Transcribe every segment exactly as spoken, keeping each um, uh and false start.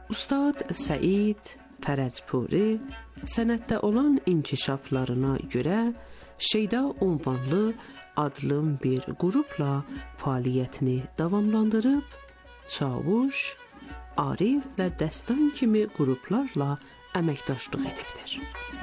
Ustad Səid Fərəcpuri sənətdə olan inkişaflarına görə Şeyda ünvanlı adlım bir qrupla fəaliyyətini davamlandırıb, Çavuş, Arif və Dəstan kimi qruplarla əməkdaşlıq edibdir.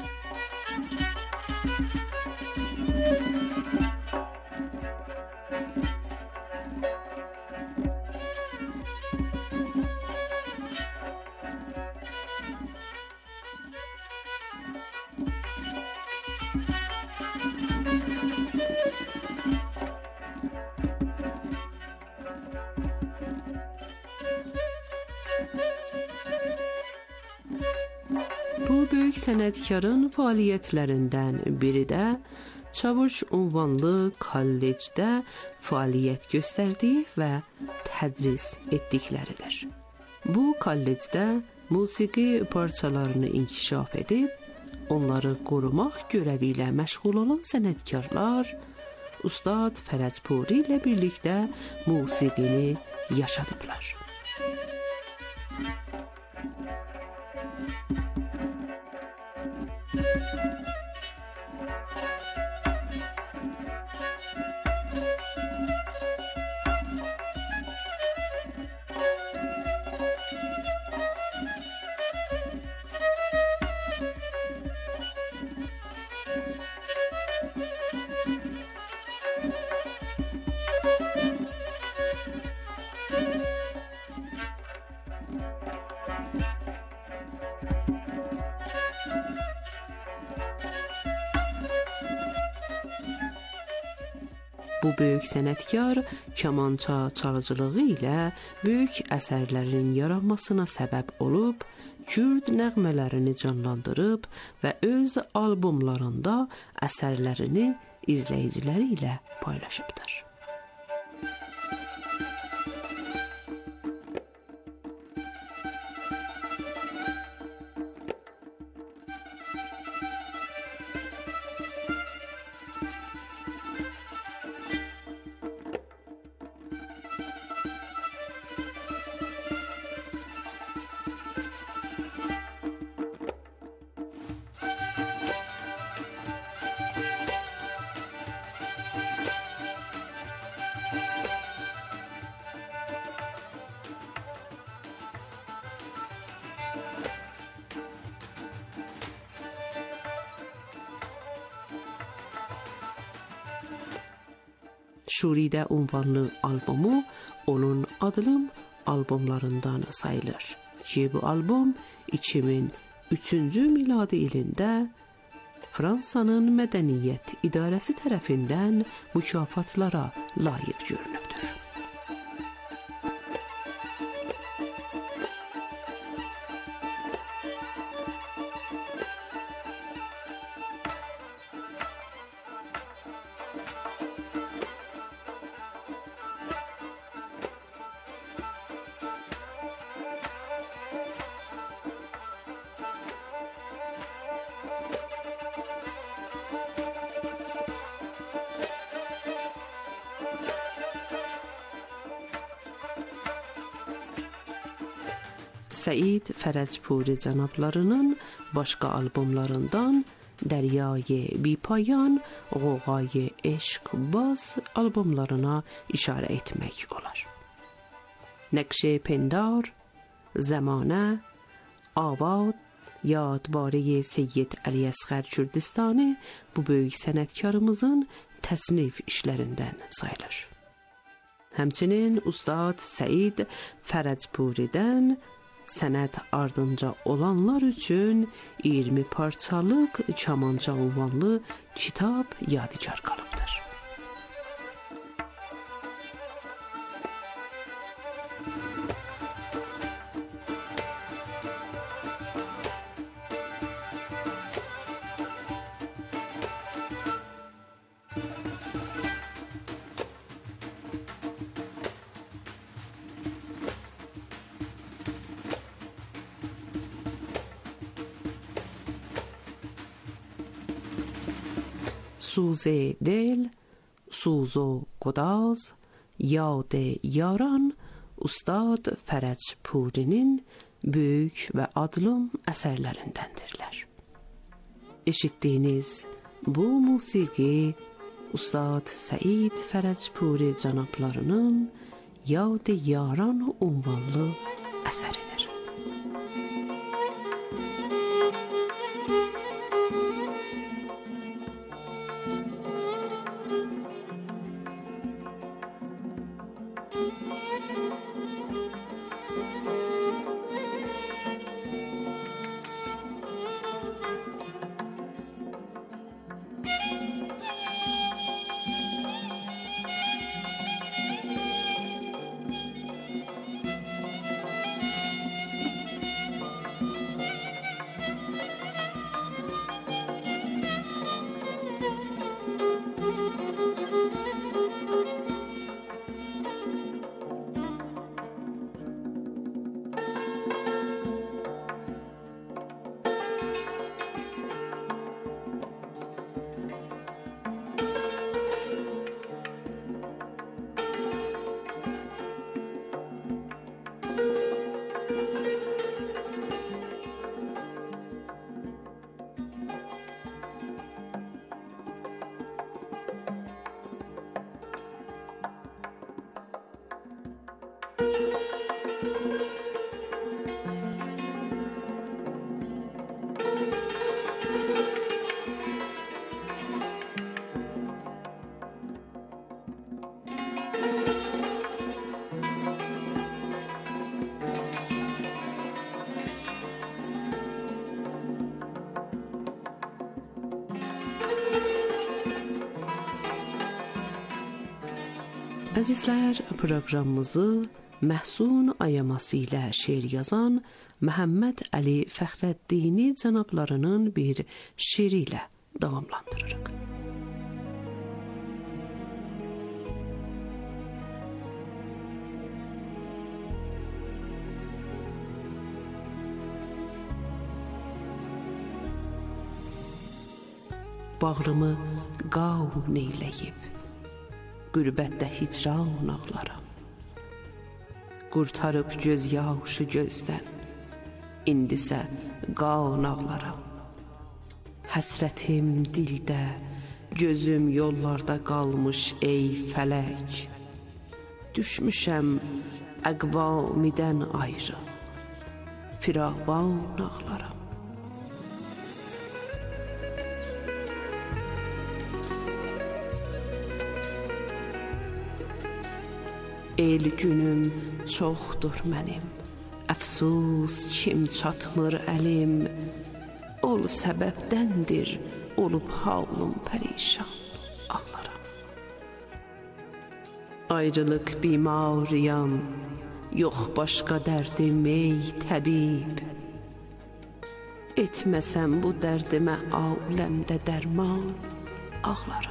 Bu böyük sənətkarın fəaliyyətlərindən biri də Çavuş ünvanlı kollecdə fəaliyyət göstərdiyi və tədris etdikləridir. Bu kollecdə musiqi parçalarını inkişaf edib, onları qorumaq görəvi ilə məşğul olan sənətkarlar Ustad Fərəcpuri ilə birlikdə musiqini yaşadıblar. Bu böyük sənətkar kamança çalıcılığı ilə böyük əsərlərin yaranmasına səbəb olub, Kürd nəğmələrini canlandırıb və öz albomlarında əsərlərini izləyiciləri ilə paylaşıbdır. Şuridə ünvanlı albomu onun adlım albomlarından sayılır ki, bu albom iki min üçüncü miladi ilində Fransanın Mədəniyyət İdarəsi tərəfindən mükafatlara layiq görünübdür. Səid Fərəcpuri cənablarının başqa albomlarından Dəryayı Bipayan, Qoğayı Eşq Baz albomlarına işarə etmək olar. Nəqş-i Pindar, Zəmanə, Avad, Yadvarə Seyyid Əli Əsğər Kürdistani bu böyük sənətkarımızın təsnif işlərindən sayılır. Həmçinin Ustad Səid Fərəcpuridən sənət ardınca olanlar üçün iyirmi parçalıq kamanca ünvanlı kitab yadigar qalıbdır. سوز دل، سوز و گداز، yad yaran Ustad Fərəcpurinin böyük və adlım əsərlərindəndirlər. Eşitdiyiniz bu musiqi Ustad Səid Fərəcpuri cənablarının Yad-ı Yaran ünvanlı əsəridir. Əzizlər, proqramımızı məhsun ayaması ilə şeir yazan Məhəmməd Əli Fəxrəddini cənablarının bir şiiri ilə davamlandırırıq. Bağrımı qavn eyləyib qürbətdə hicran ağlaram. Qurtarıb göz yaşı gözdən, indisə qan ağlaram. Həsrətim dildə, gözüm yollarda qalmış ey fələk. Düşmüşəm əqvamidən ayrı, firavan ağlaram. El günüm çoxdur mənim, əfsus kim çatmır əlim, ol səbəbdəndir, olub halım pərişan, ağlaram. Ayrılıq bimariyam, yox başqa dərdim ey təbib, etməsəm bu dərdimə aləmdə dərman, ağlaram.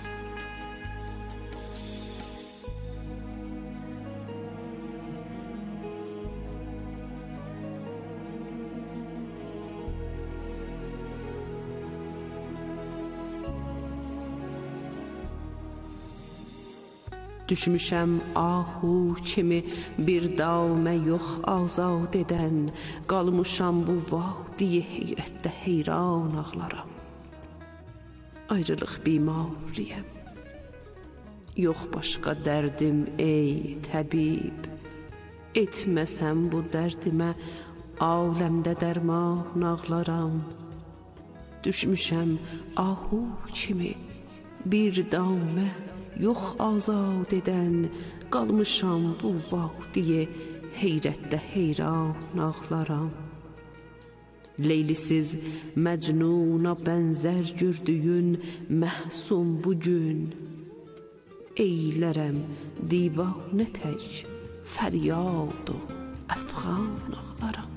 Düşmüşəm ahu kimi bir damə yox azad edən, qalmışam bu vadiyə heyrətdə heyran ağlaram. Ayrılıq bimariyəm, yox başqa dərdim ey təbib, etməsəm bu dərdimə aləmdə dərman ağlaram. Düşmüşəm ahu kimi bir damə yox azad edən, qalmışam bu vadiyə heyrətdə heyran ağlaram. Leylisiz məcnuna bənzər gördüyün məhsun bugün, eylərəm divanə tək fəryad o əfğan ağlaram.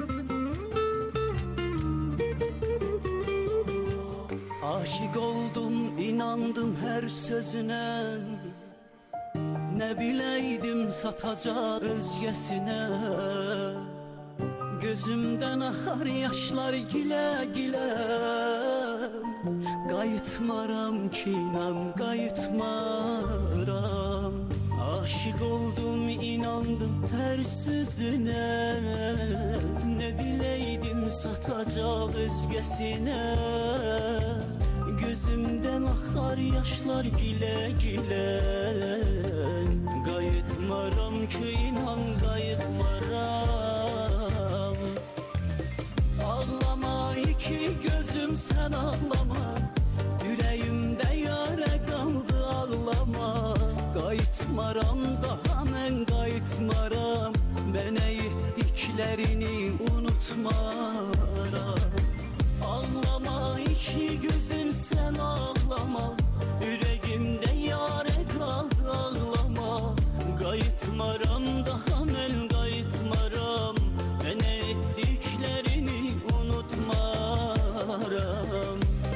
Aşık oldum, inandım her sözüne, ne bileydim satacak özgesine. Gözümden akar yaşlar gile gile, qayıtmaram ki inan qayıtmaram. Aşık oldum, inandım her sözüne. Ne bileydim satacak özgesine. Gözümden akar yaşlar gile gile. Qayıtmaram ki inan qayıtmaram. Ağlama iki gözüm sen ağlama. Yüreğimde yara kaldı ağlama. Qayıtmaram daha mən qayıtmaram. Mənə etdiklərini unutmaram. Ağlama iki gözüm sen ağlama. Yüreğimde yara kaldı ağlama. Qayıtmaram daha mən qayıtmaram. Mənə etdiklərini unutmaram.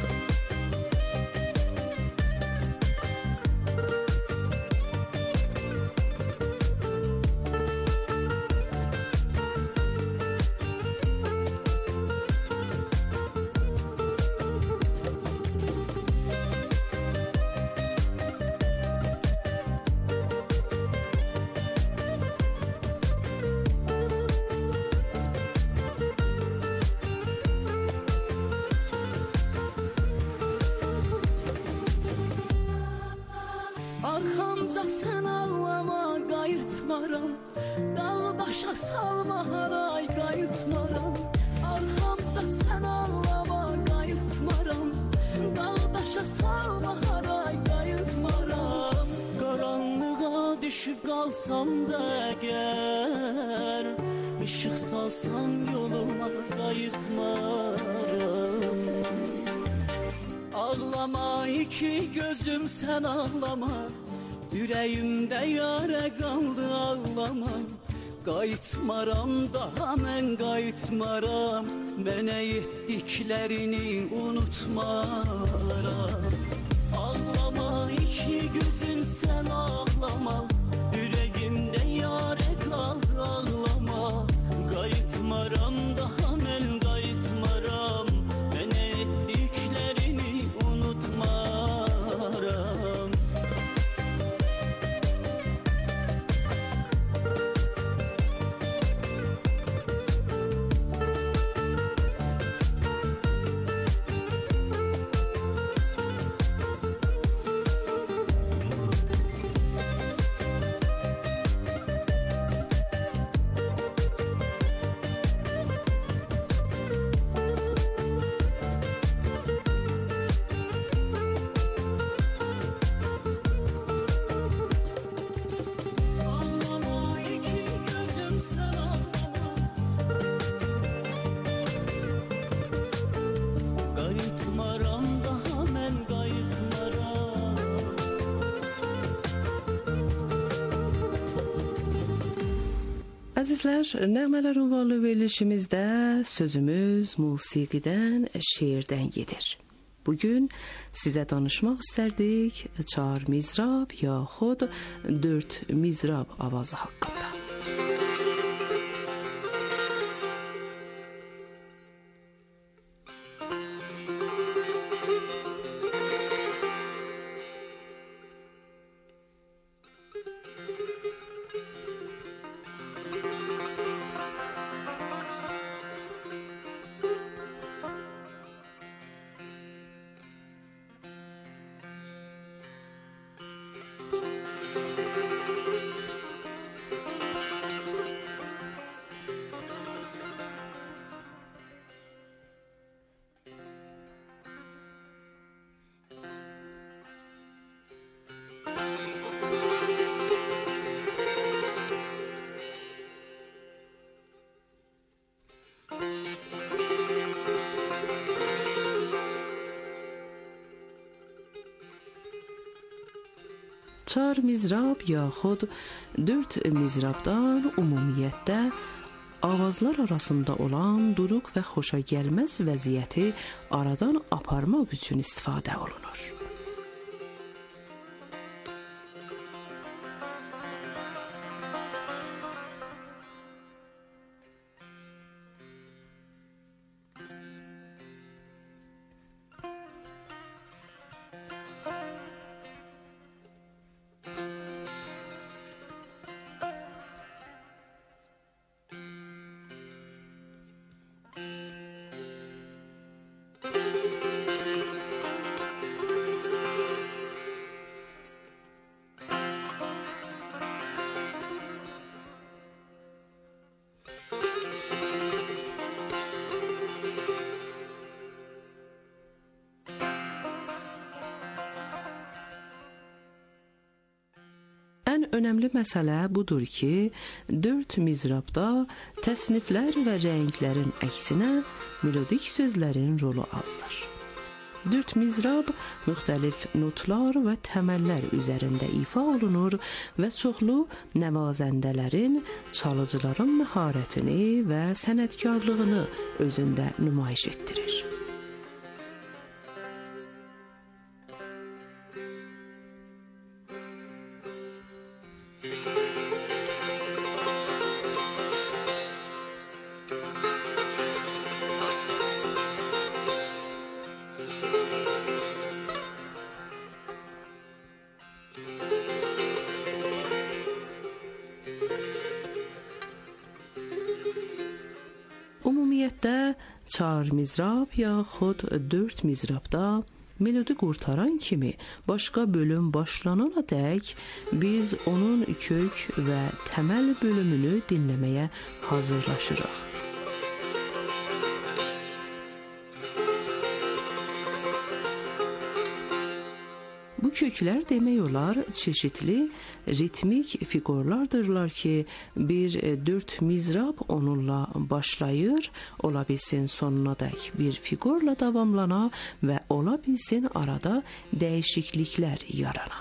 Arxamca sen ağlama qayıtmaram. Dağdaşa salma haray qayıtmaram. Arxamca sen ağlama qayıtmaram. Dağdaşa salma haray qayıtmaram. Qaranlığa düşüb qalsam da əgər, ışıq salsan yoluma qayıtmaram. Ağlama iki gözüm sen ağlama. Yüreğimde yara kaldı ağlama. Qayıtmaram daha mən qayıtmaram. Mənə etdiklərini unutmaram. Ağlama iki gözüm sen ağlama. Yüreğimde yara kaldı ağlama. Qayıtmaram daha mən qayıtmaram. Mənə etdiklərini unutmaram. Əzizlər, Nəğmələr ünvanlı verilişimizdə sözümüz musiqidən, şeirdən gedir. Bugün sizə danışmaq istərdik çar mizrab yaxud dörd mizrab avazı haqqında. Çar mizrab yaxud dörd mizrabdan ümumiyyətdə avazlar arasında olan duruq və xoşa gəlməz vəziyyəti aradan aparmaq üçün istifadə olunur. Ən önəmli məsələ budur ki, dörd mizrabda təsniflər və rənglərin əksinə melodik sözlərin rolu azdır. Dörd mizrab müxtəlif notlar və təməllər üzərində ifa olunur və çoxlu nəvazəndələrin, çalıcıların məharətini və sənətkarlığını özündə nümayiş etdirir. Ümumiyyətlə, çar mizrab yaxud dörd mizrabda melodi qurtaran kimi başqa bölüm başlanana dək biz onun kök və təməl bölümünü dinləməyə hazırlaşırıq. Bu köklər demək olar çeşitli ritmik fiqurlardırlar ki, bir dörd mizrab onunla başlayır, ola bilsin sonuna dək bir fiqurla davamlana və ola bilsin arada dəyişikliklər yarana.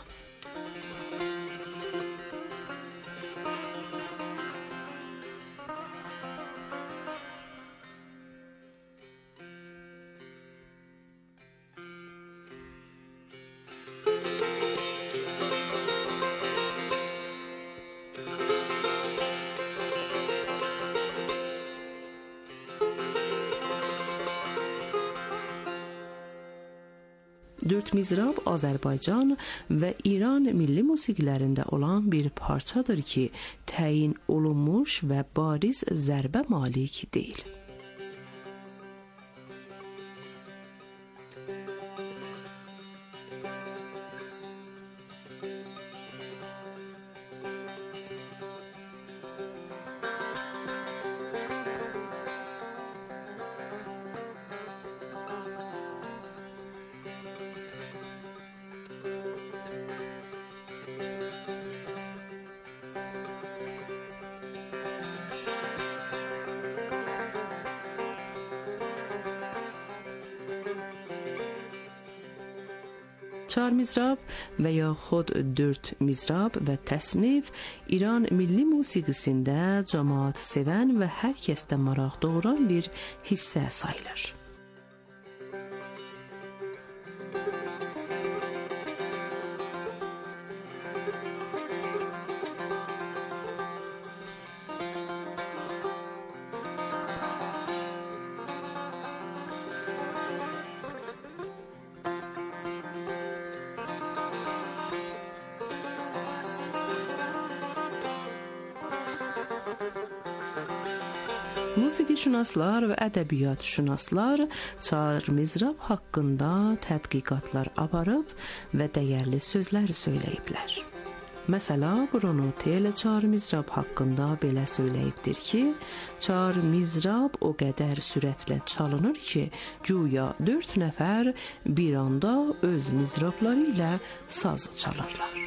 Dörd mizrab Azərbaycan və İran milli musiqilərində olan bir parçadır ki, təyin olunmuş və bariz zərbə malik deyil. Çar mizrab və yaxud dörd mizrab və təsnif İran milli musiqisində cəmaət sevən və hər kəsdə maraq doğuran bir hissə sayılır. Musiqişünaslar və ədəbiyyatşünaslar çar mizrab haqqında tədqiqatlar aparıb və dəyərli sözlər söyləyiblər. Məsələ, Bruno Tel çar mizrab haqqında belə söyləyibdir ki, çar mizrab o qədər sürətlə çalınır ki, güya dörd nəfər bir anda öz mizrabları ilə saz çalırlar.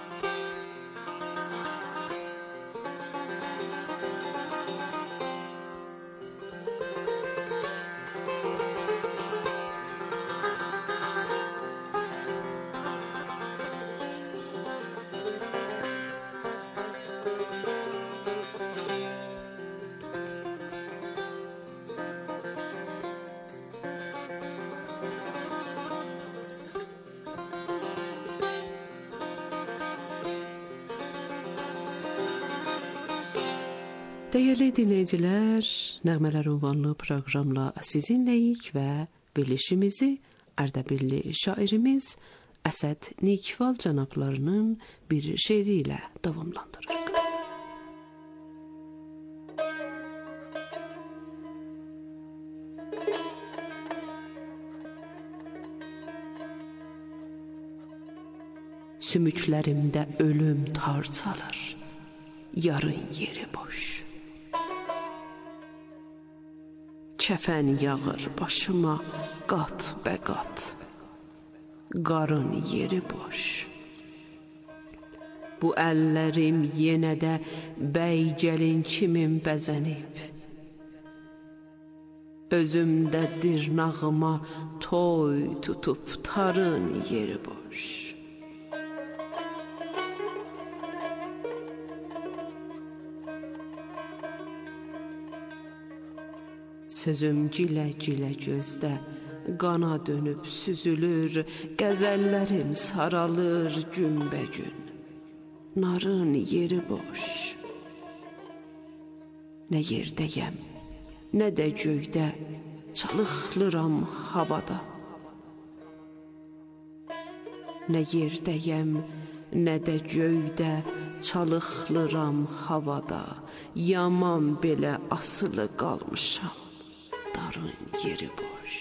Dəyərli dinləyicilər, Nəğmələr ünvanlı proqramla sizinləyik və verilişimizi Ərdəbilli şairimiz Əsəd Nikval cənablarının bir şeiri ilə davamlandırırıq. Sümüklərimdə ölüm tar çalır, yarın yeri boş. Kəfən yağır başıma qat bə qat, qarın yeri boş. Bu əllərim yenə də bəy gəlin kimin bəzənib. Özümdə dirnağıma toy tutub tarın yeri boş. Sözüm gilə-gilə gözdə qana dönüb süzülür, qəzəllərim saralır günbəgün. Narın yeri boş. Nə yerdəyəm, nə də göydə çalıxlıram havada. Nə yerdəyəm, nə də göydə çalıxlıram havada. Yaman belə asılı qalmışam, darın yeri boş.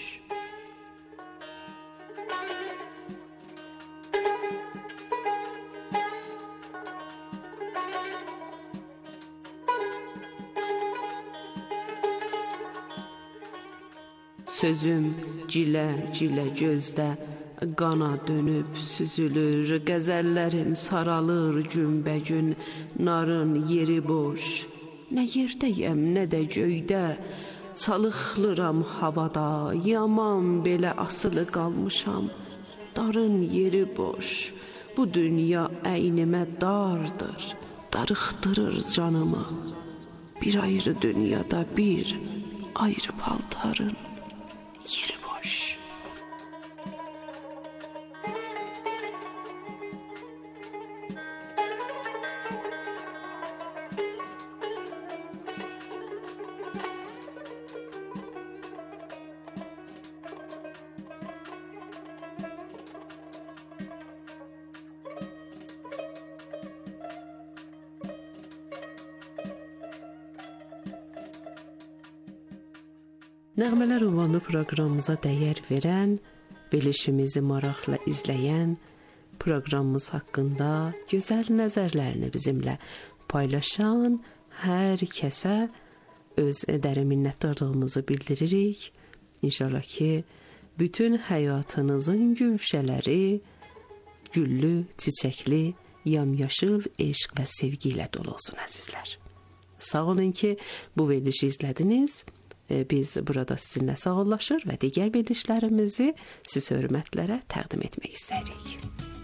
Sözüm cilə-cilə gözdə qana dönüb süzülür, qəzəllərim saralır günbəgün, narın yeri boş. Nə yerdəyəm, nə də göydə çalıxlıram havada, yaman belə asılı qalmışam, darın yeri boş. Bu dünya əynimə dardır, darıxdırır canımı. Bir ayrı dünyada bir ayrı paltarın yeri boş. Nəğmələr ünvanlı proqramımıza dəyər verən, verilişimizi maraqla izləyən, proqramımız haqqında gözəl nəzərlərini bizimlə paylaşan hər kəsə öz dərin minnətdarlığımızı bildiririk. İnşallah ki, bütün həyatınızın gülşələri güllü, çiçəkli, yamyaşıl eşq və sevgi ilə dolu olsun əzizlər. Sağ olun ki, bu verilişi izlədiniz. Biz burada sizinlə sağollaşır və digər verilişlərimizi siz hörmətlərə təqdim etmək istəyirik.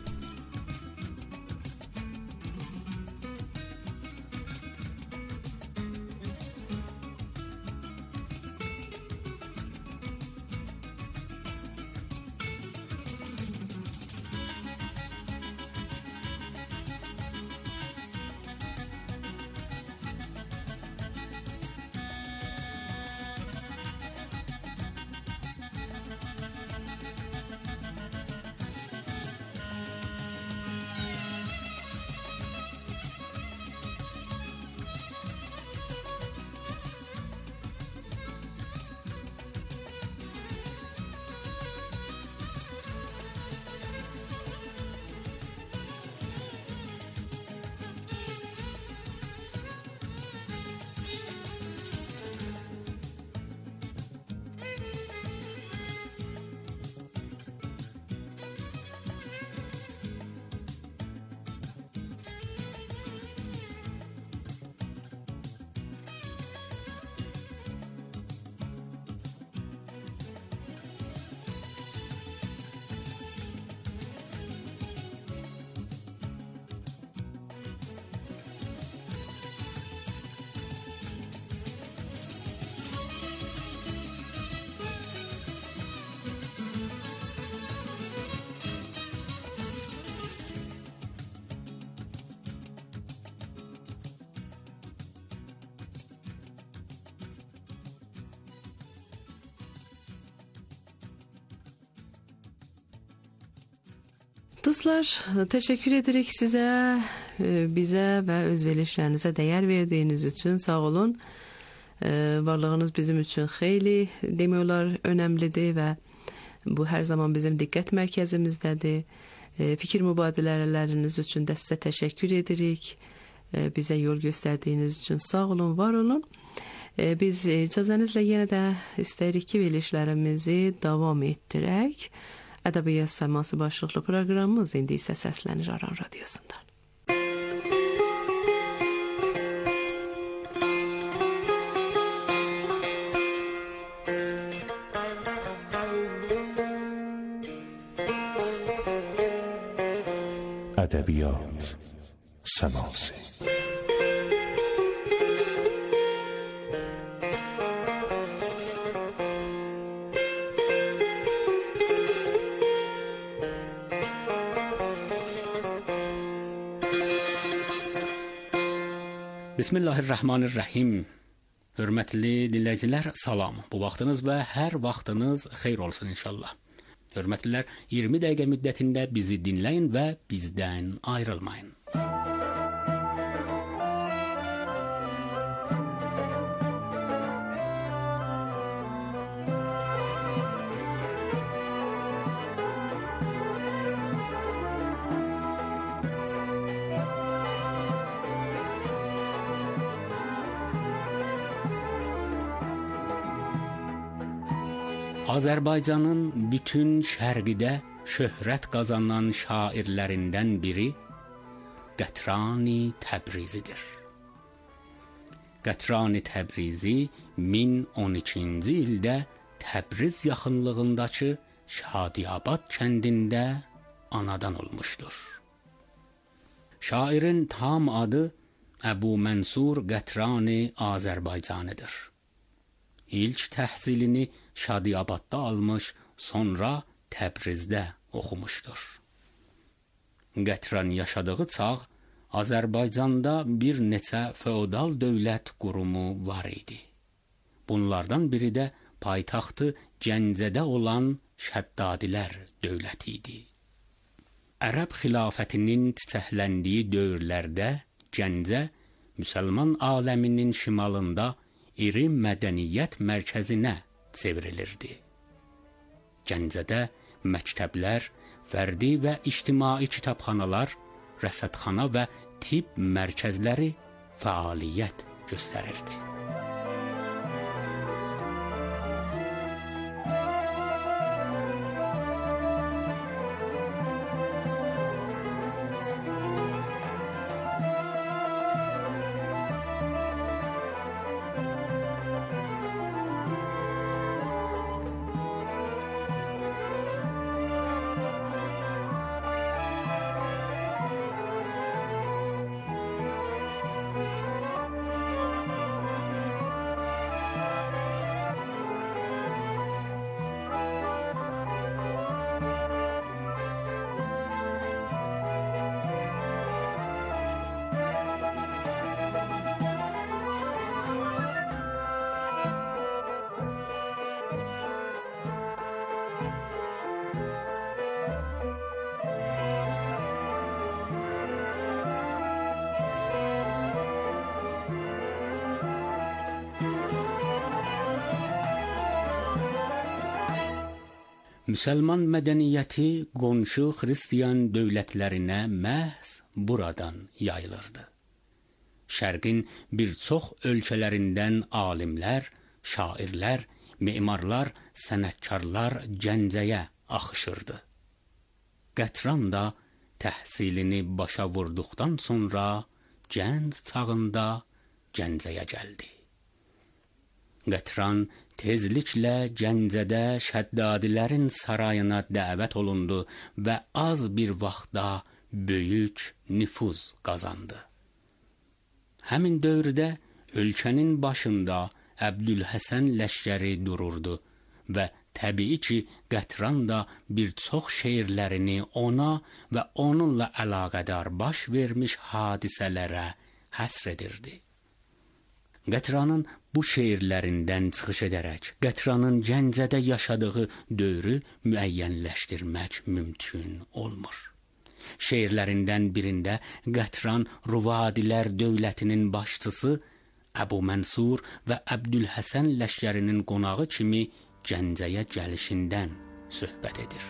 Dostlar, təşəkkür edirik sizə, bizə və öz verilişlərinizə dəyər verdiyiniz üçün sağ olun. Varlığınız bizim üçün xeyli demək olar önəmlidir və bu hər zaman bizim diqqət mərkəzimizdədir. Fikir mübadilələriniz üçün də sizə təşəkkür edirik. Bizə yol göstərdiyiniz üçün sağ olun, var olun. Biz icazənizlə yenə də istəyirik ki, verilişlərimizi davam etdirək. Ədəbiyyat səması başlıqlı proqramımız indi isə səslənir Aran Radiosundan. ادبیات سماسه. Bismillahirrahmanirrahim. Hörmətli dinləyicilər, salam. Bu vaxtınız və hər vaxtınız xeyir olsun inşallah. Hörmətlilər, iyirmi dəqiqə müddətində bizi dinləyin və bizdən ayrılmayın. Azərbaycanın bütün şərqidə şöhrət qazanan şairlərindən biri Qətrani Təbrizidir. Qətrani Təbrizi min on ikinci ildə Təbriz yaxınlığındakı Şadiyabad kəndində anadan olmuşdur. Şairin tam adı Əbu Mənsur Qətrani Azərbaycanidir. İlk təhsilini Şadiyabadda almış, sonra Təbrizdə oxumuşdur. Qətran yaşadığı çağ Azərbaycanda bir neçə feodal dövlət qurumu var idi. Bunlardan biri də paytaxtı Gəncədə olan Şəddadilər dövləti idi. Ərəb xilafətinin çiçəkləndiyi dövrlərdə Gəncə müsəlman aləminin şimalında iri mədəniyyət mərkəzinə çevrilirdi. Gəncədə məktəblər, fərdi və ictimai kitabxanalar, rəsədxana və tibb mərkəzləri fəaliyyət göstərirdi. Müsəlman mədəniyyəti qonşu xristiyan dövlətlərinə məhz buradan yayılırdı. Şərqin bir çox ölkələrindən alimlər, şairlər, memarlar, sənətkarlar Gəncəyə axışırdı. Qətran da təhsilini başa vurduqdan sonra gənc çağında Gəncəyə gəldi. Qətran tezliklə Gəncədə Şəddadilərin sarayına dəvət olundu və az bir vaxtda böyük nüfuz qazandı. Həmin dövrdə ölkənin başında Əbdülhəsən ləşkəri dururdu və təbii ki, Qətran da bir çox şeirlərini ona və onunla əlaqədar baş vermiş hadisələrə həsr edirdi. Qətranın bu şeirlərindən çıxış edərək Qətranın Gəncədə yaşadığı dövrü müəyyənləşdirmək mümkün olmur. Şeirlərindən birində Qətran Ruvadilər dövlətinin başçısı Əbu Mənsur və Əbdülhəsən ləşkərinin qonağı kimi Gəncəyə gəlişindən söhbət edir.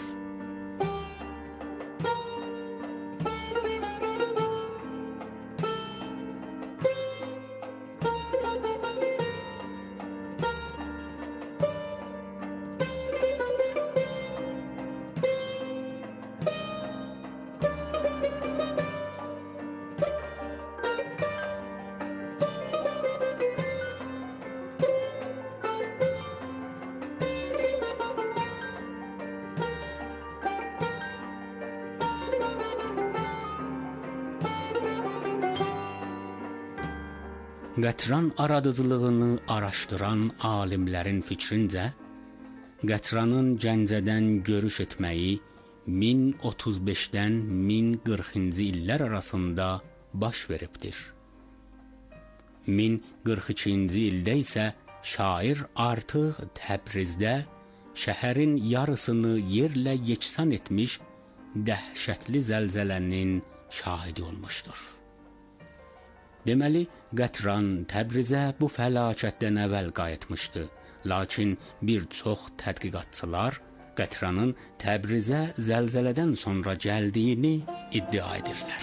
Qətran aradıcılığını araşdıran alimlərin fikrincə, Qətranın Gəncədən görüş etməyi min otuz beşdən min qırxıncı illər arasında baş veribdir. min qırx ikinci ildə isə şair artıq Təbrizdə şəhərin yarısını yerlə yeksan etmiş dəhşətli zəlzələnin şahidi olmuşdur. Deməli, Qətran Təbrizə bu fəlakətdən əvvəl qayıtmışdı. Lakin bir çox tədqiqatçılar Qətranın Təbrizə zəlzələdən sonra gəldiyini iddia edirlər.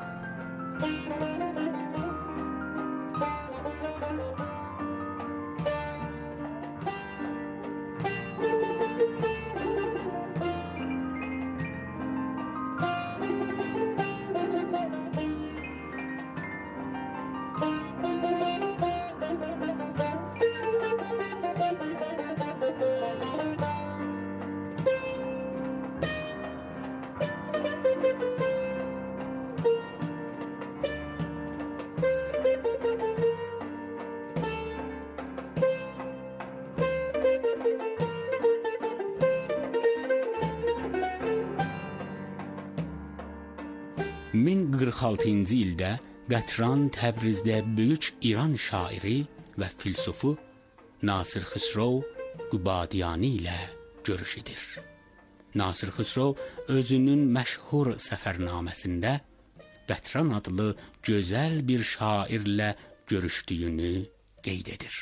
min qırx altıncı ildə Qətran Təbrizdə böyük İran şairi və filsufu Nasir Xisrov Qubadiyani ilə görüş edir. Nasir Xisrov özünün məşhur səfərnaməsində Qətran adlı gözəl bir şairlə görüşdüyünü qeyd edir.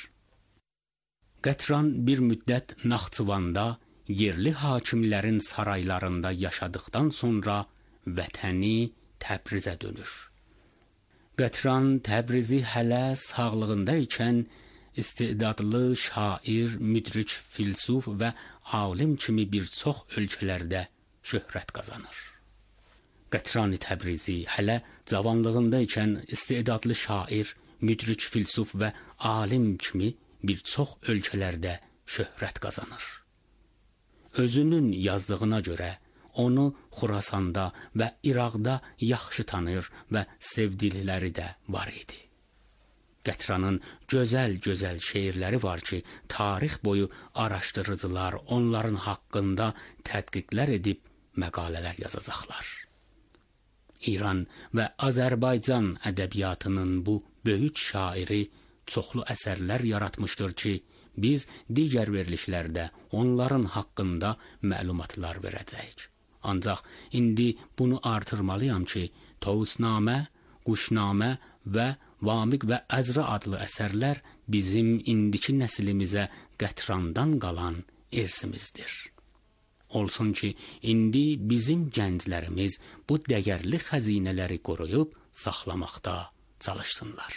Qətran bir müddət Naxçıvanda yerli hakimlərin saraylarında yaşadıktan sonra vətəni Təbrizə dönür. Qətran Təbrizi hələ sağlığında ikən istedadlı şair, müdrik filsuf və alim kimi bir çox ölkələrdə şöhrət qazanır. Qətran Təbrizi hələ cavanlığında ikən istedadlı şair, müdrik filsuf və alim kimi bir çox ölkələrdə şöhrət qazanır. Özünün yazdığına görə onu Xurasanda və İraqda yaxşı tanır və sevdikləri də var idi. Qətranın gözəl-gözəl şeirləri var ki, tarix boyu araşdırıcılar onların haqqında tədqiqlər edib məqalələr yazacaqlar. İran və Azərbaycan ədəbiyyatının bu böyük şairi çoxlu əsərlər yaratmışdır ki, biz digər verilişlərdə onların haqqında məlumatlar verəcəyik. Ancaq indi bunu artırmalıyam ki, Tovusnamə, Quşnamə və Vamiq və Əzra adlı əsərlər bizim indiki nəslimizə Qətrandan qalan irsimizdir. Olsun ki, indi bizim gənclərimiz bu dəyərli xəzinələri qoruyub saxlamaqda çalışsınlar.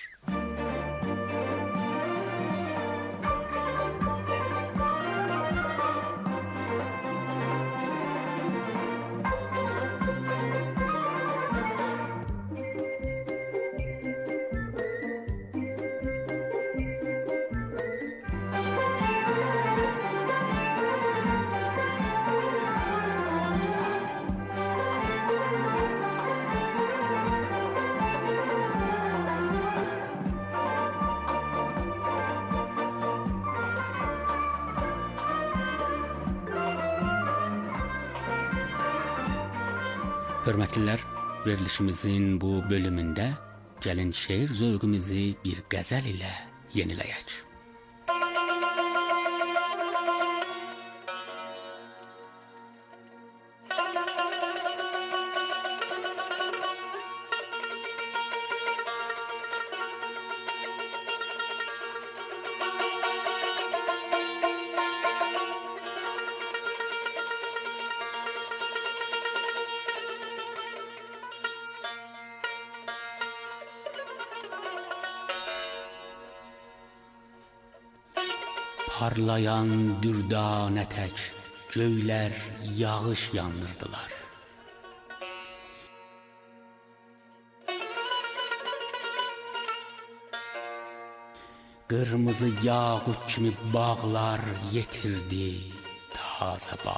Hörmətlilər, verilişimizin bu bölümündə gəlin şeir zövqümüzü bir qəzəl ilə yeniləyək. Parlayan dürdanə tək göylər yağış yandırdılar. Qırmızı yağut kimi bağlar yetirdi tazə bağ.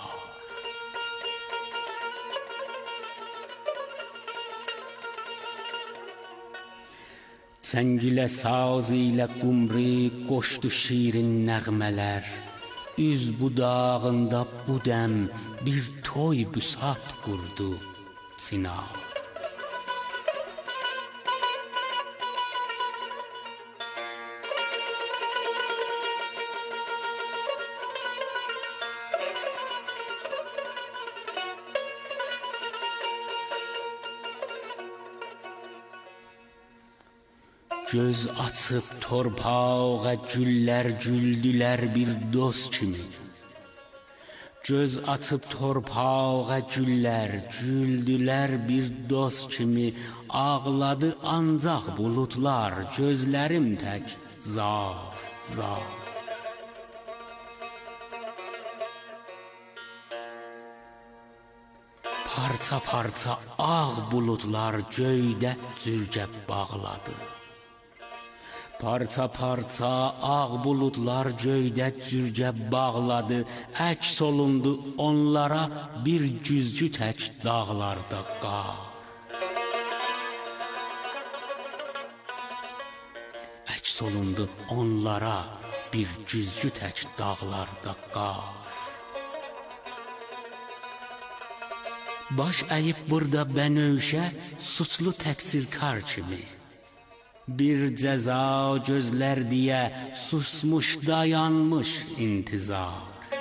Səngilə saz ilə qumri qoşdu şirin nəğmələr. Üz budağında bu dəm bir toy büsat qurdu Sinar. Göz açıb torpağa güllər güldülər bir dost kimi. Göz açıb torpağa güllər güldülər bir dost kimi. Ağladı ancaq bulutlar, gözlərim tək zar, zar. Parça parça ağ bulutlar göydə cürgə bağladı. Parça parça ağ bulutlar göydə cürgə bağladı. Əks olundu onlara bir güzgü tək dağlarda qar. Əks olundu onlara bir güzgü tək dağlarda qar. Baş əyib burada bənövşə suçlu təqsirkar kimi. Bir cəza gözlər deyə susmuş dayanmış intizar.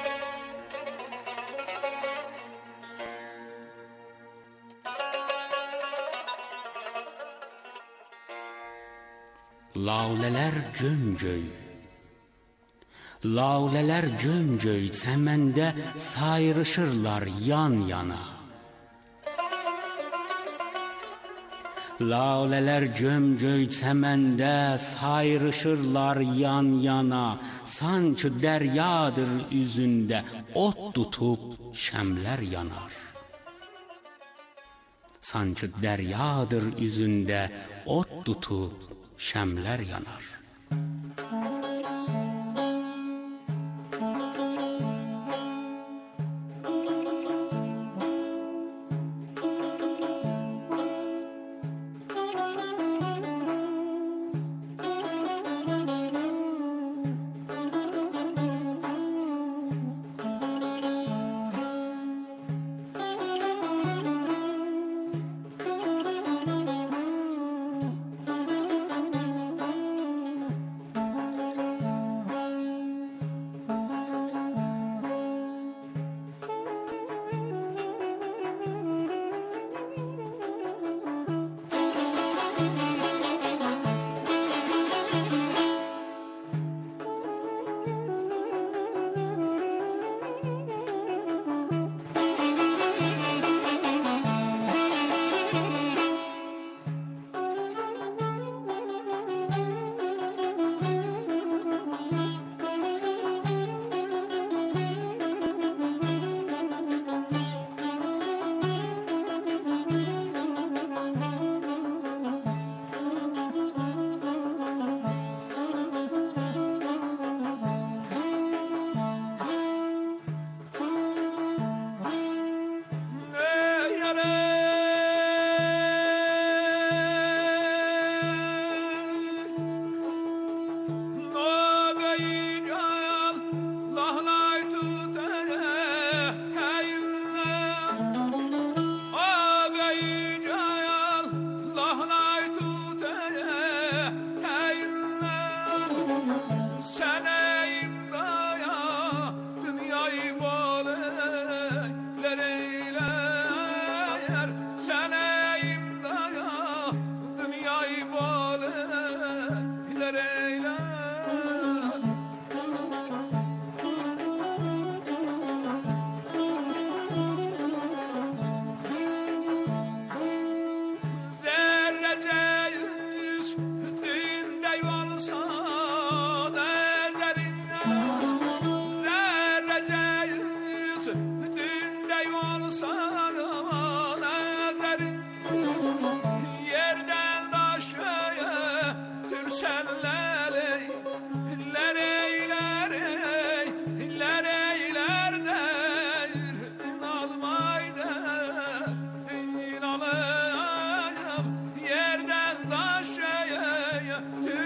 Lalələr gömgöy, lalələr gömgöy çəməndə sayrışırlar yan yana. Lalələr gömgöy çəməndə sayrışırlar yan yana. Sanki dəryadır üzündə ot tutub şəmlər yanar. Sanki dəryadır üzündə ot tutub şəmlər yanar.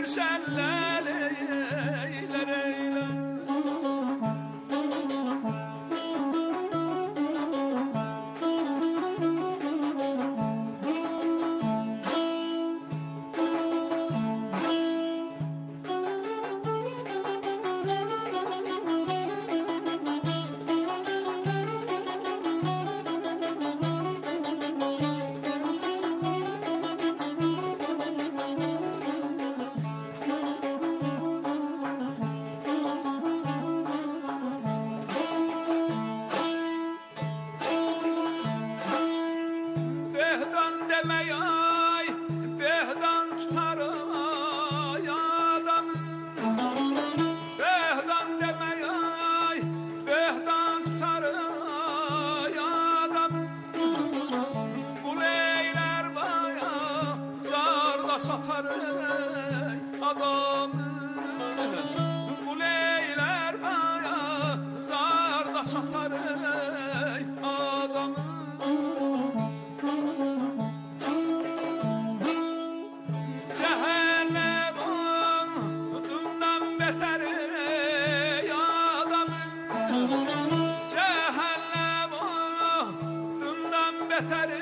güzeller eyler eyler. Satar adamı, bu leyler baya zarda satar adamı. Cehennem odundan beter adamı, cehennem odundan beter.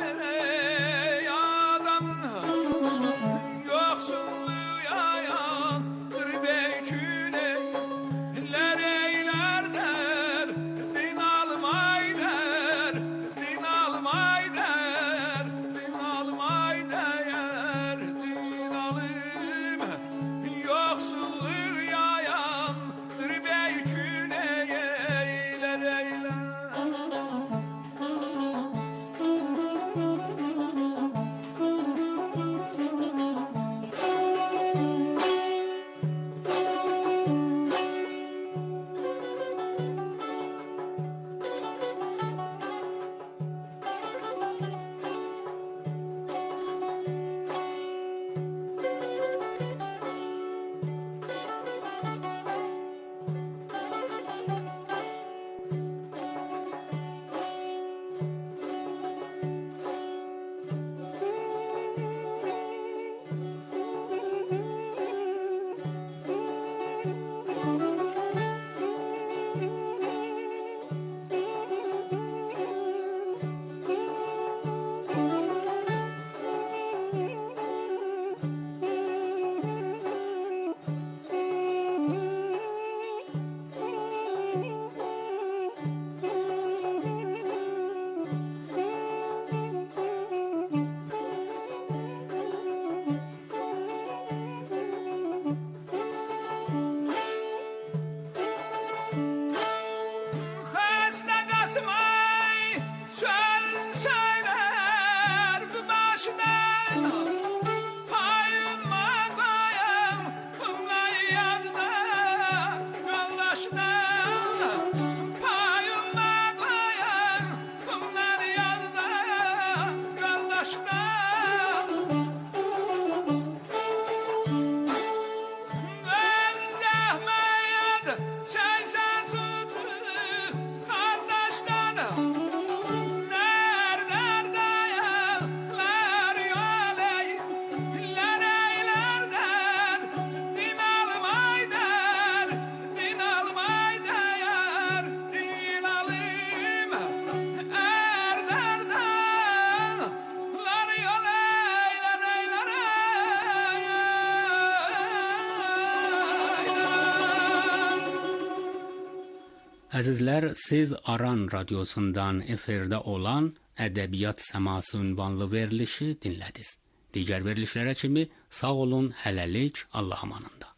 Əzizlər, siz Aran radiosundan efirdə olan Ədəbiyyat Səması ünvanlı verilişi dinlədiniz. Digər verilişlərə kimi sağ olun, hələlik, Allah amanında.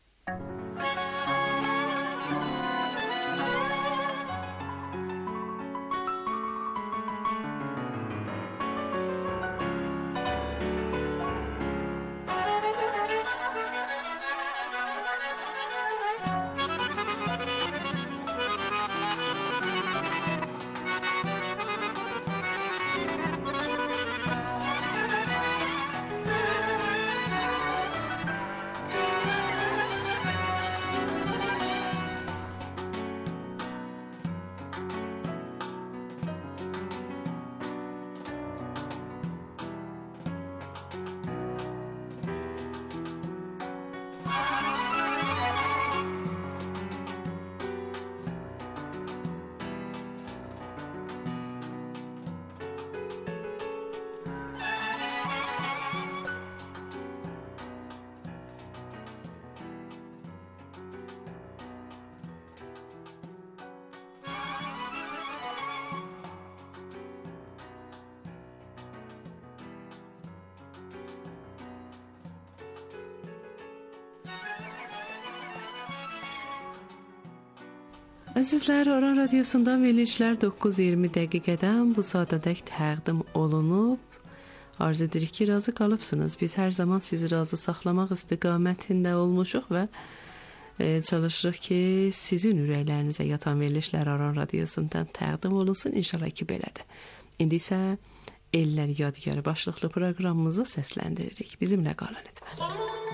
Əzizlər, Aran Radiosundan verilişlər doqquz iyirmi dəqiqədən bu saatədək təqdim olunub. Arzu edirik ki, razı qalıbsınız. Biz hər zaman sizi razı saxlamaq istiqamətində olmuşuq və e, çalışırıq ki, sizin ürəklərinizə yatan verilişlər Aran Radiosundan təqdim olunsun. İnşallah ki, belədir. İndi isə Ellər Yadigarı başlıqlı proqramımızı səsləndiririk. Bizimlə qalın lütfən.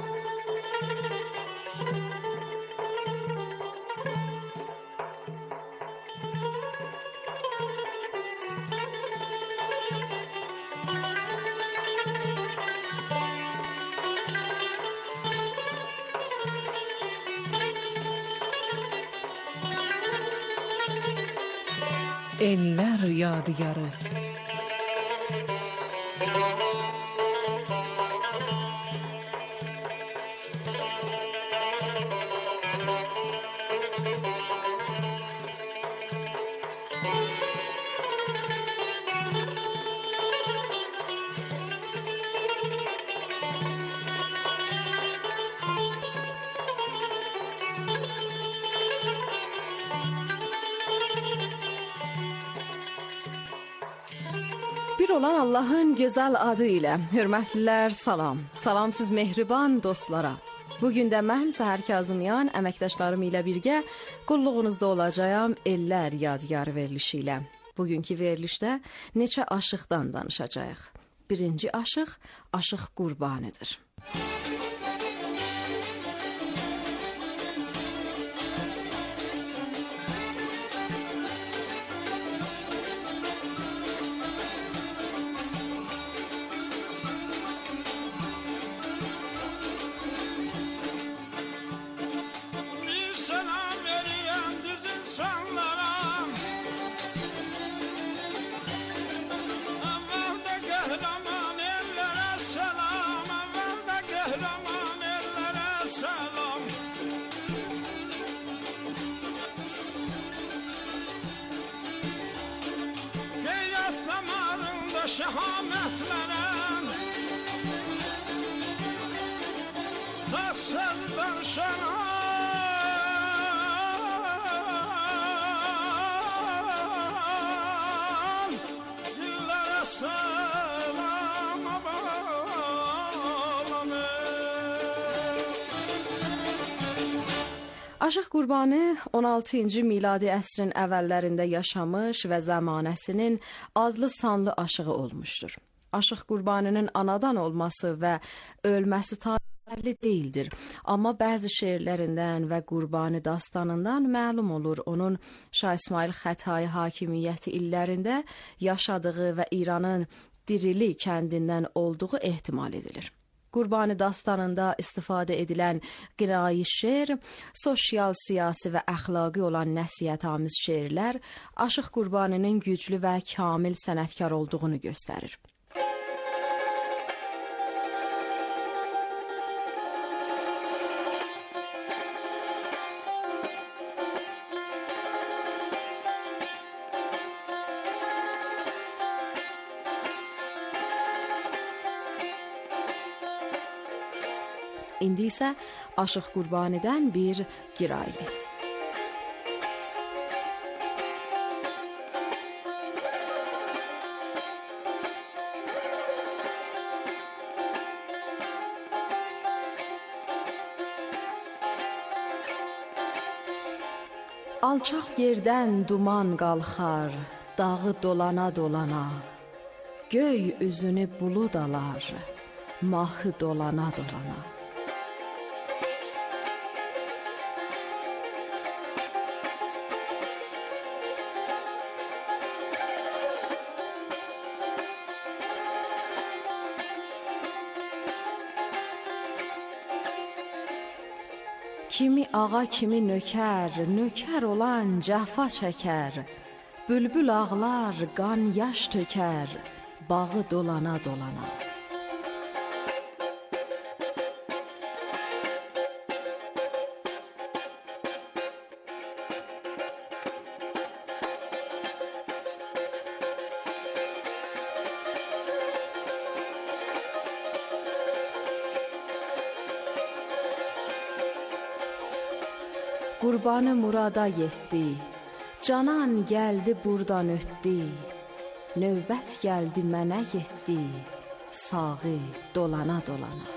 Ellər Yadigarı. Bir olan Allahın gözəl adı ilə hörmətlilər, salam. Salam siz mehriban dostlara. Bugün də mən Səhər Kazımyan əməkdaşlarım ilə birgə qulluğunuzda olacağam Ellər Yadigarı verilişi ilə. Bugünkü verilişdə neçə aşıqdan danışacağıq. Birinci aşıq, Aşıq Qurbanıdır. Şehametlerem tatsız darşanan dillere selam bağlamı. Aşıq Qurbanı on altıncı miladi əsrin əvvəllərində yaşamış və zamanəsinin adlı sanlı aşığı olmuşdur. Aşıq Qurbanının anadan olması və ölməsi tarixli deyildir. Amma bəzi şeirlərindən və Qurbanı dastanından məlum olur onun Şah İsmail Xətai hakimiyyəti illərində yaşadığı və İranın Dirili kəndindən olduğu ehtimal edilir. Qurbanı dastanında istifadə edilən qirayi şeir, sosial, siyasi və əxlaqi olan nəsihətamiz şeirlər Aşıq Qurbanının güclü və kamil sənətkar olduğunu göstərir. İndi isə Aşıq Qurbanıdan bir girayli. Alçaq yerdən duman qalxar, dağı dolana dolana, göy üzünü bulud alar, mahı dolana dolana. Kimi ağa, kimi nökər, nökər olan cəfa çəkər, bülbül ağlar, qan yaş tökər, bağı dolana dolana. qurbanı murada yetdi. Canan gəldi burdan ötdi. Növbət gəldi mənə yetdi. Sağı dolana dolana.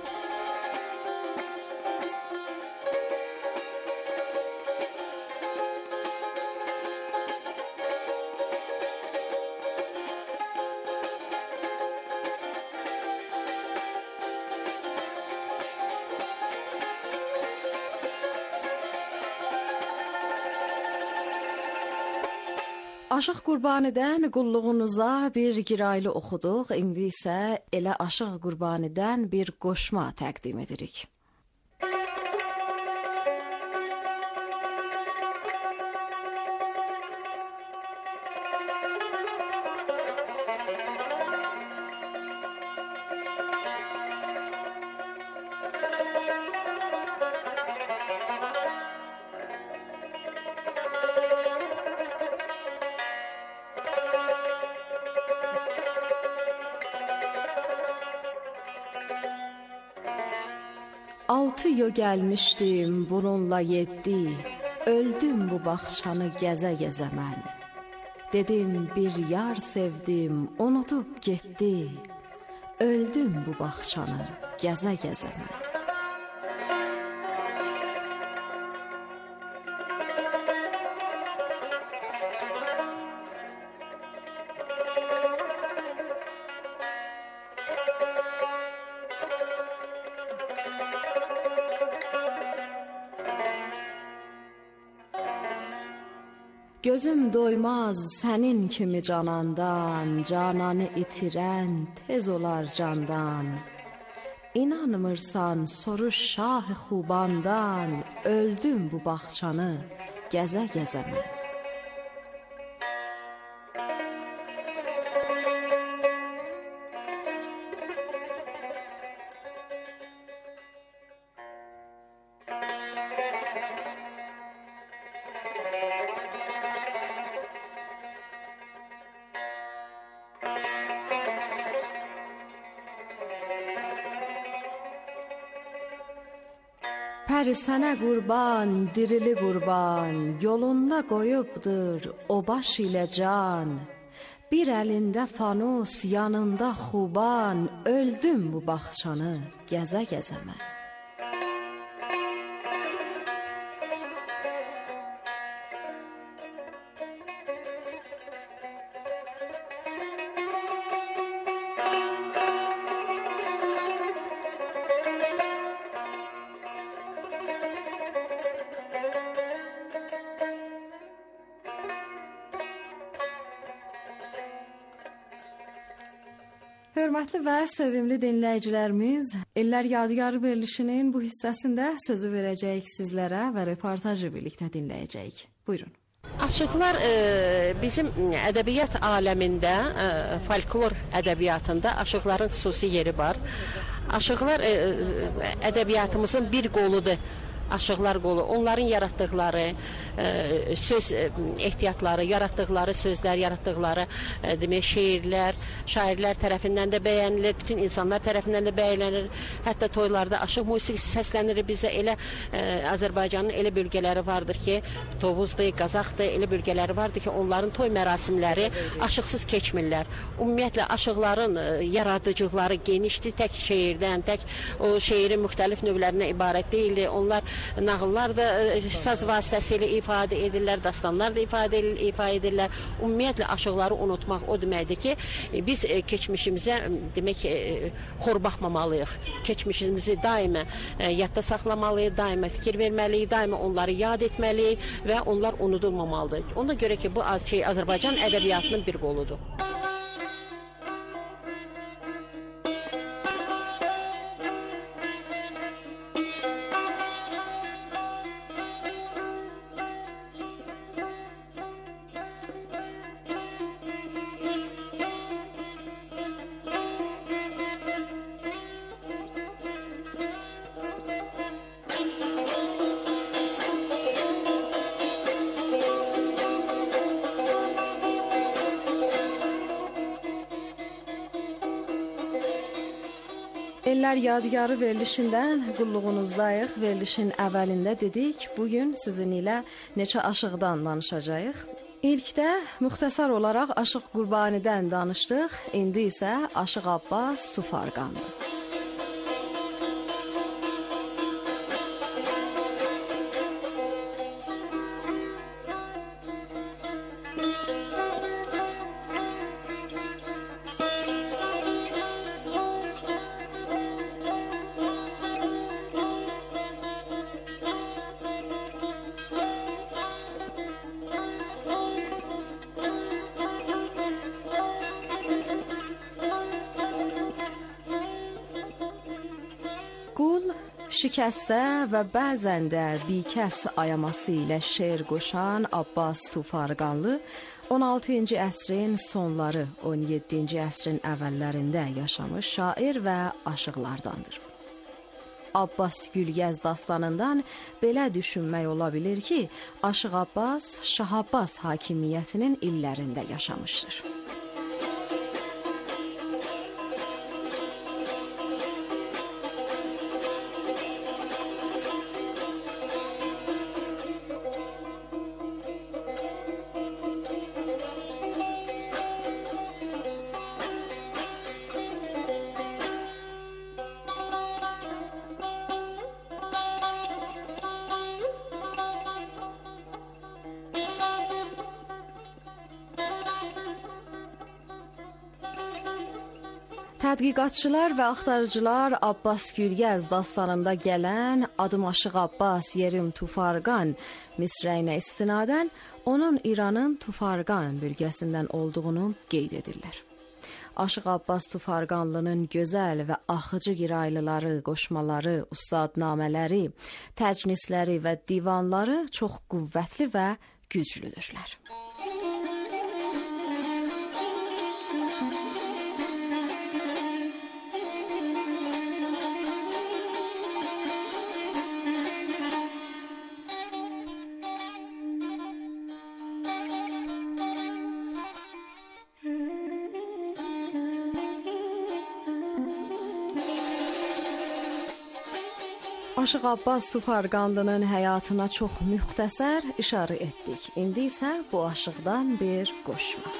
Aşıq Qurbanidən qulluğunuza bir giraylı oxuduq. İndi isə elə Aşıq Qurbanidən bir qoşma təqdim edirik. Altı yo gəlmişdim bununla yeddi. Öldüm bu bağçanı gəzə gəzə mən. Dedim bir yar sevdim, unutub getdi. Öldüm bu bağçanı gəzə gəzə mən. Gözüm doymaz sənin kimi canandan, cananı itirən tez olar candan. İnanmırsan soruş şah-ı xubandan, öldüm bu bağçanı gəzə gəzə mən. Pəri sənə qurban, dirili qurban, yolunda qoyubdur o baş ilə can. Bir əlində fanus, yanında xuban, öldüm bu bağçanı gəzə gəzə mən. Hörmətli və sevimli dinləyicilərimiz, İllər Yadigarı verilişinin bu hissəsində sözü verəcəyik sizlərə və reportajı birlikdə dinləyəcəyik. Buyurun. Aşıqlar e, bizim ədəbiyyat aləmində, e, folklor ədəbiyyatında aşıqların xüsusi yeri var. Aşıqlar e, ədəbiyyatımızın bir qoludur. Aşıqlar qolu, onların yaratdıqları e, söz e, ehtiyatları, yaratdıqları sözlər, yaratdıqları e, demək şeirlər, şairlər tərəfindən də bəyənilir, bütün insanlar tərəfindən də bəyənilir. Hətta toylarda aşıq musiqisi səslənir. Bizdə elə e, Azərbaycanın elə bölgələri vardır ki, Tovuzdur, Qazaxdır, elə bölgələri vardır ki, onların toy mərasimləri aşıqsız keçmirlər. Ümumiyyətlə aşıqların e, yaradıcılıqları genişdir, tək şeirdən, tək o şeirin müxtəlif növlərindən ibarət deyildir. Onlar nağıllar da saz vasitəsilə ifadə edirlər, dastanlar da ifadə edirlər, ifa edirlər. Ümumiyyətlə aşıqları unutmaq o deməkdir ki, biz keçmişimizə demək xor baxmamalıyıq. Keçmişimizi daima yadda saxlamalıyıq, daima fikir verməliyik, daima onları yad etməliyik və onlar unudulmamalıdır. Ona görə ki, bu şey Azərbaycan ədəbiyyatının bir qoludur. Ellər Yadigarı verilişindən qulluğunuzdayıq. Verilişin əvvəlində dedik, bugün sizin ilə neçə aşıqdan danışacağıq. İlkdə müxtəsar olaraq Aşıq Qurbanidən danışdıq. İndi isə Aşıq Abbas Tufarqanlı. Şikəstə və bəzən də bikəs ayaması ilə şeir qoşan Abbas Tufarqanlı on altıncı əsrin sonları, on yeddinci əsrin əvvəllərində yaşamış şair və aşıqlardandır. Abbas Gülgəz dastanından belə düşünmək ola bilir ki, Aşıq Abbas Şah Abbas hakimiyyətinin illərində yaşamışdır. Tədqiqatçılar və axtarıcılar Abbas Gülgəz dastanında gələn Adım Aşıq Abbas, Yerim Tufarqan misrəyinə istinadən onun İranın Tufarqan bölgəsindən olduğunu qeyd edirlər. Aşıq Abbas Tufarqanlının gözəl və axıcı giraylıları, qoşmaları, ustadnamələri, təcnisləri və divanları çox qüvvətli və güclüdürlər. Aşıq Abbas Tufarqanlının həyatına çox müxtəsər işarə etdik. İndi isə bu aşıqdan bir qoşma.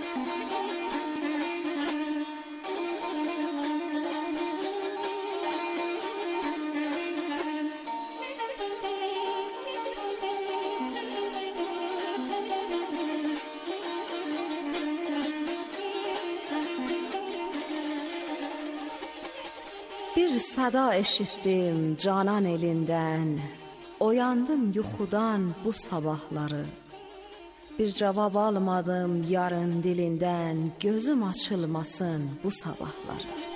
Bir səda eşitdim canan elindən, oyandım yuxudan bu sabahları. Bir cavab almadım yarın dilindən, gözüm açılmasın bu sabahları.